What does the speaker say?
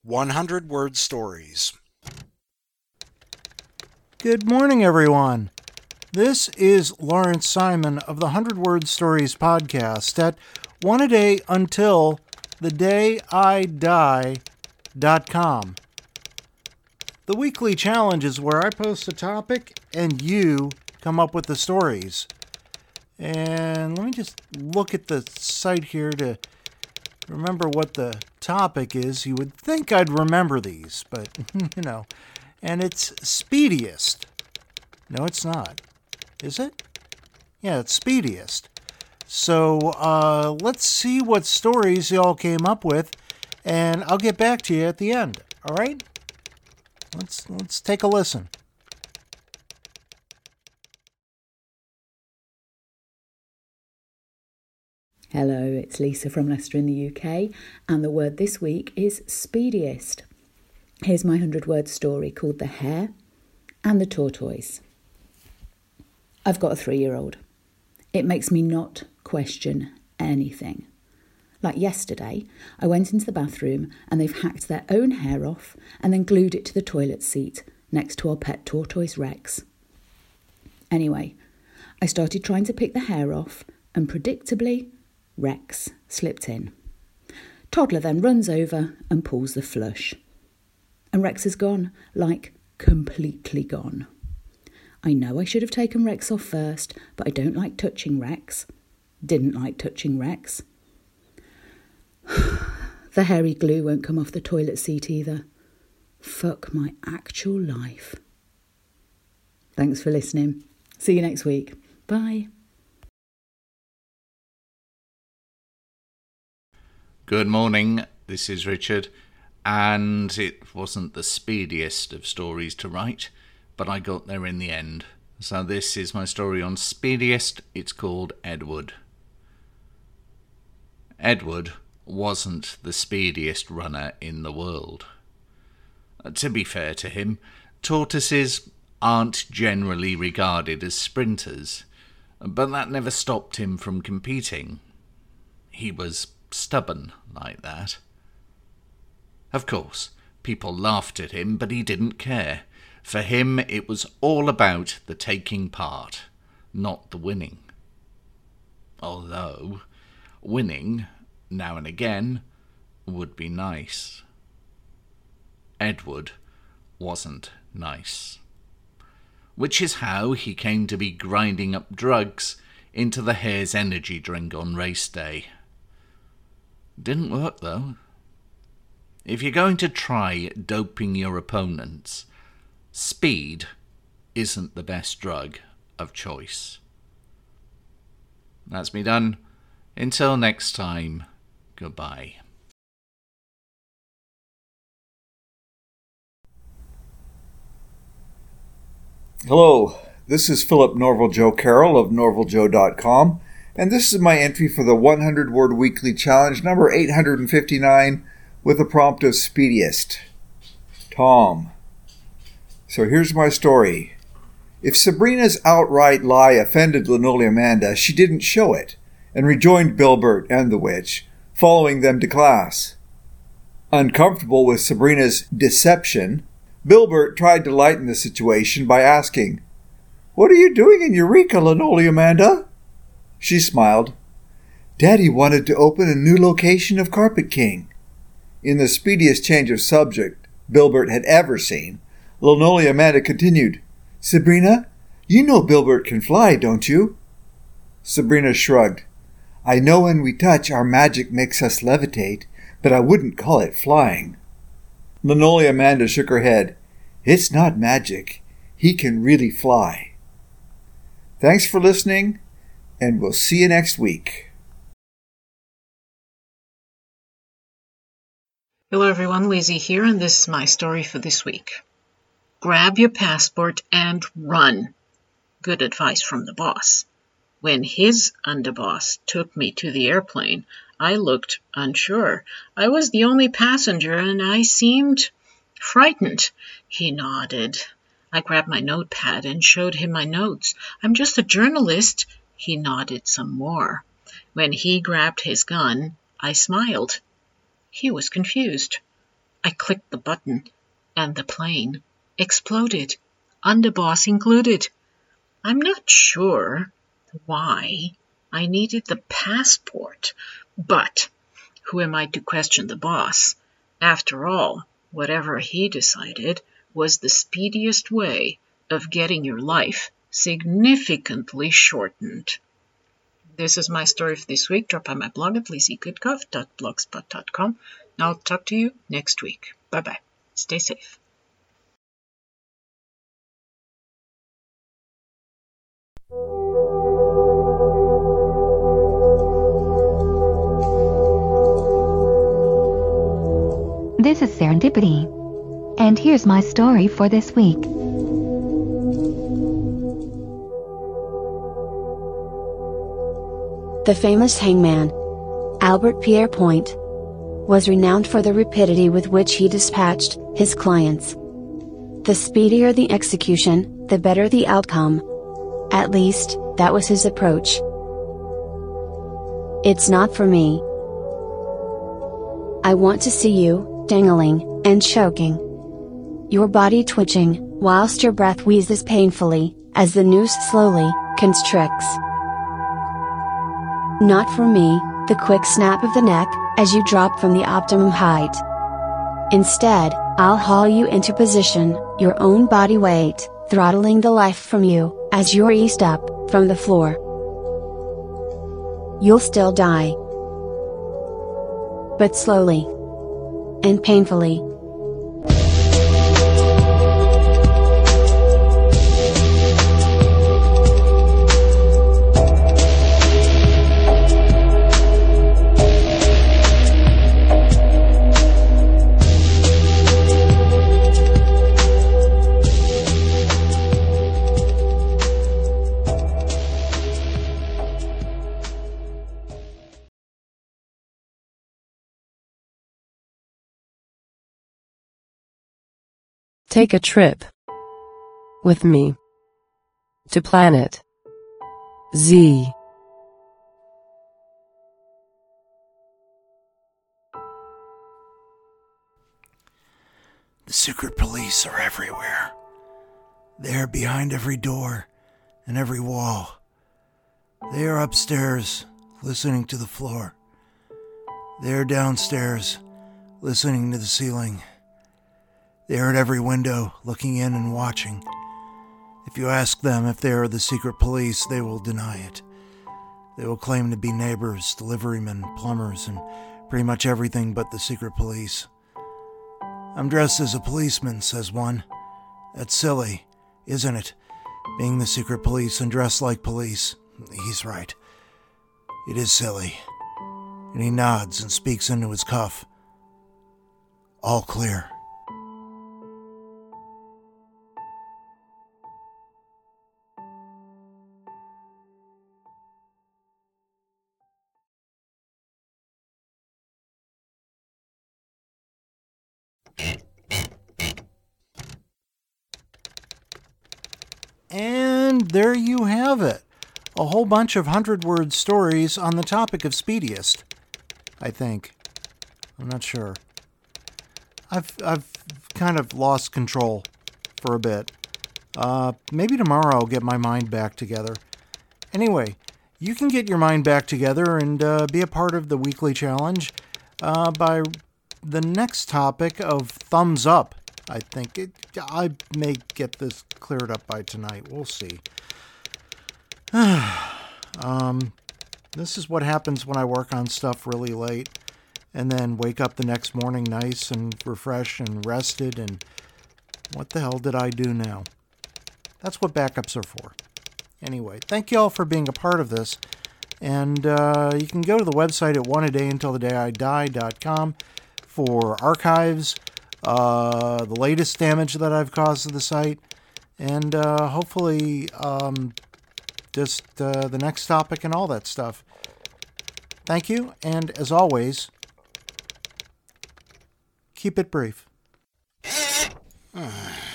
100-word stories. Good morning, everyone. This is Lawrence Simon of the 100-Word Stories podcast at oneadayuntilthedayidie.com. The weekly challenge is where I post a topic and you come up with the stories. And let me just look at the site here to remember what the topic is. You would think I'd remember these, but, and it's Speediest. No, it's not. Is it? Yeah, it's Speediest. So let's see what stories y'all came up with, and I'll get back to you at the end. All right? Let's take a listen. Hello, it's Lisa from Leicester in the UK, and the word this week is speediest. Here's my 100-word story called The Hare and the Tortoise. I've got a 3-year-old. It makes me not question anything. Like yesterday, I went into the bathroom and they've hacked their own hair off and then glued it to the toilet seat next to our pet tortoise Rex. Anyway, I started trying to pick the hair off and predictably, Rex slipped in. Toddler then runs over and pulls the flush. And Rex is gone, like completely gone. I know I should have taken Rex off first, but I don't like touching Rex. Didn't like touching Rex. The hairy glue won't come off the toilet seat either. Fuck my actual life. Thanks for listening. See you next week. Bye. Good morning, this is Richard, and it wasn't the speediest of stories to write, but I got there in the end. So this is my story on Speediest. It's called Edward. Edward wasn't the speediest runner in the world. To be fair to him, tortoises aren't generally regarded as sprinters, but that never stopped him from competing. He was stubborn like that. Of course, people laughed at him, but he didn't care. For him, it was all about the taking part, not the winning. Although, winning, now and again, would be nice. Edward wasn't nice. Which is how he came to be grinding up drugs into the hare's energy drink on race day. Didn't work, though. If you're going to try doping your opponents, speed isn't the best drug of choice. That's me done. Until next time, goodbye. Hello, this is Philip Norval Joe Carroll of norvaljoe.com, and this is my entry for the 100-word weekly challenge number 859 with the prompt of Speediest. Tom. So here's my story. If Sabrina's outright lie offended Linoleum Amanda, she didn't show it and rejoined Bilbert and the witch, following them to class. Uncomfortable with Sabrina's deception, Bilbert tried to lighten the situation by asking, "What are you doing in Eureka, Linoleum Amanda?" She smiled. "Daddy wanted to open a new location of Carpet King." In the speediest change of subject Bilbert had ever seen, Linoleum Amanda continued, "Sabrina, you know Bilbert can fly, don't you?" Sabrina shrugged. "I know when we touch, our magic makes us levitate, but I wouldn't call it flying." Linoleum Amanda shook her head. "It's not magic. He can really fly." Thanks for listening, and we'll see you next week. Hello everyone, Lizzie here, and this is my story for this week. Grab your passport and run. Good advice from the boss. When his underboss took me to the airplane, I looked unsure. I was the only passenger and I seemed frightened. He nodded. I grabbed my notepad and showed him my notes. "I'm just a journalist." He nodded some more. When he grabbed his gun, I smiled. He was confused. I clicked the button, and the plane exploded, underboss included. I'm not sure why I needed the passport, but who am I to question the boss? After all, whatever he decided was the speediest way of getting your life significantly shortened. This is my story for this week. Drop by my blog at lizziegoodcuff.blogspot.com. I'll talk to you next week. Bye-bye. Stay safe. This is Serendipity, and here's my story for this week. The famous hangman, Albert Pierre Point, was renowned for the rapidity with which he dispatched his clients. The speedier the execution, the better the outcome. At least, that was his approach. It's not for me. I want to see you, dangling, and choking. Your body twitching, whilst your breath wheezes painfully, as the noose slowly constricts. Not for me, the quick snap of the neck, as you drop from the optimum height. Instead, I'll haul you into position, your own body weight, throttling the life from you, as you're eased up from the floor. You'll still die. But slowly. And painfully. Take a trip with me to planet Z. The secret police are everywhere. They're behind every door and every wall. They are upstairs, listening to the floor. They are downstairs, listening to the ceiling. They are at every window, looking in and watching. If you ask them if they are the secret police, they will deny it. They will claim to be neighbors, deliverymen, plumbers, and pretty much everything but the secret police. I'm dressed as a policeman, says one. That's silly, isn't it? Being the secret police and dressed like police. He's right. It is silly. And he nods and speaks into his cuff. All clear. And there you have it. A whole bunch of 100-word stories on the topic of speediest. I think. I'm not sure. I've kind of lost control for a bit. Maybe tomorrow I'll get my mind back together. Anyway, you can get your mind back together and be a part of the weekly challenge by the next topic of thumbs up. I think I may get this cleared up by tonight. We'll see. This is what happens when I work on stuff really late and then wake up the next morning nice and refreshed and rested and what the hell did I do now? That's what backups are for. Anyway, thank you all for being a part of this. And you can go to the website at oneadayuntilthedayidie.com for archives, the latest damage that I've caused to the site, and hopefully just the next topic and all that stuff. Thank you, and as always, keep it brief.